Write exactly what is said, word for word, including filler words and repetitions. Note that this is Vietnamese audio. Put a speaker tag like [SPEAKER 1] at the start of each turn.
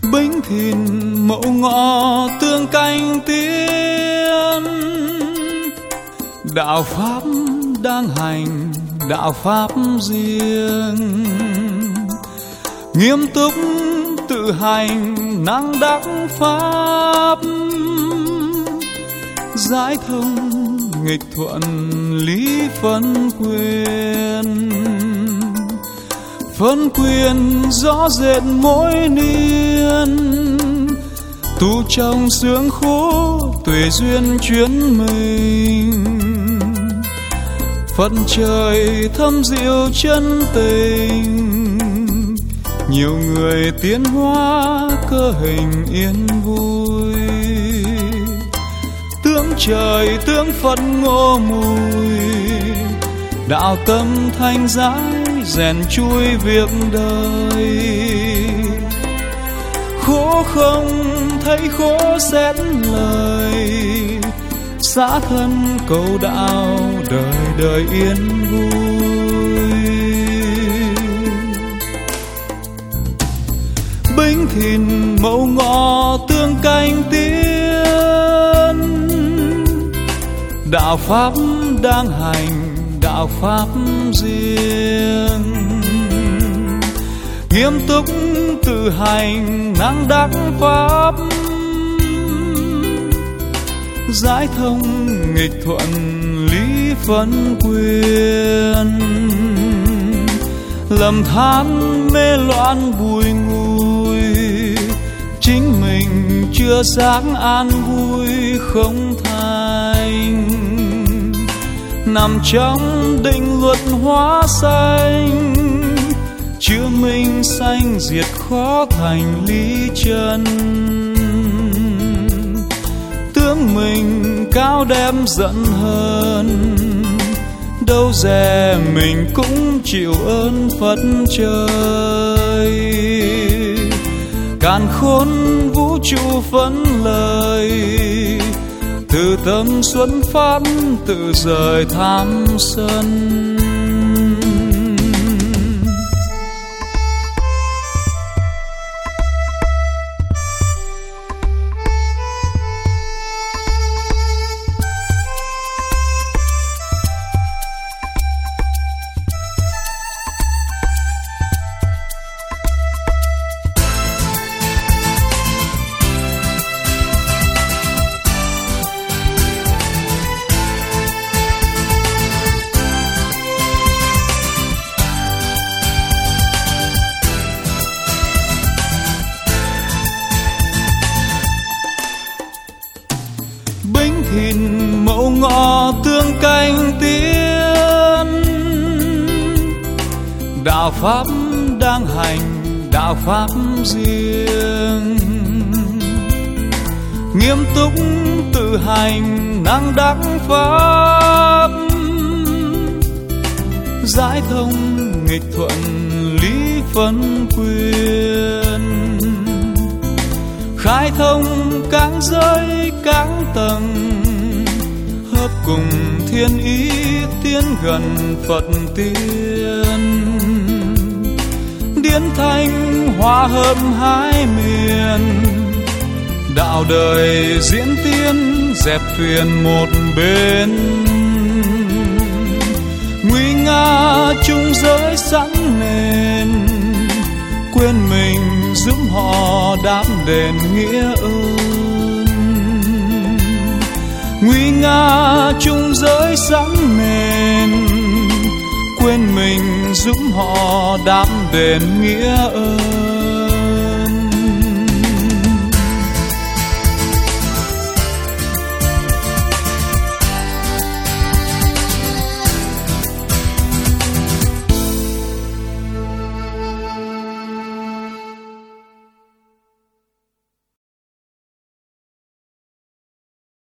[SPEAKER 1] Bính Thìn Mậu Ngọ tương canh tiến, đạo pháp đang hành đạo pháp riêng, nghiêm túc tự hành năng đắc pháp, giải thông nghịch thuận lý phân quyền, phân quyền rõ rệt mỗi niên, tu trong sướng khổ tuệ duyên chuyến mình, phận trời thâm diệu chân tình, nhiều người tiến hóa cơ hình yên vui, tướng trời tướng Phật ngô mùi, đạo tâm thanh giải rèn chui việc đời, khổ không thấy khổ xét lời, xã thân cầu đạo đời đời yên vui. Bính Thìn Mậu Ngọ tương canh tiến, đạo pháp đang hành đạo pháp riêng, nghiêm túc tự hành năng đắc pháp, giải thông nghịch thuận lý phân quyền, lầm than mê loạn bùi ngùi, chính mình chưa sáng an vui không thành, nằm trong định luật hóa sanh, chưa minh sanh diệt khó thành lý chân, tướng mình cao đem giận hờn, đâu dè mình cũng chịu ơn Phật trời, càn khôn vũ trụ phấn lời, từ tâm xuất phát tự rời tham sân. Bính Thìn Mậu Ngọ tương canh tiến, đạo pháp đang hành đạo pháp riêng, nghiêm túc tự hành năng đắc pháp, giải thông nghịch thuận lý phân quyền, khai thông các giới các tầng, hợp cùng thiên ý tiến gần Phật tiên, điển thanh hòa hợp hai miền, đạo đời diễn tiến dẹp phiền một bên, nguy nga chung giới sẵn nền, quên mình giúp họ đáp đền nghĩa ơn, nguy nga chung giới sẵn nền, quên mình giúp họ đáp đền nghĩa ơn.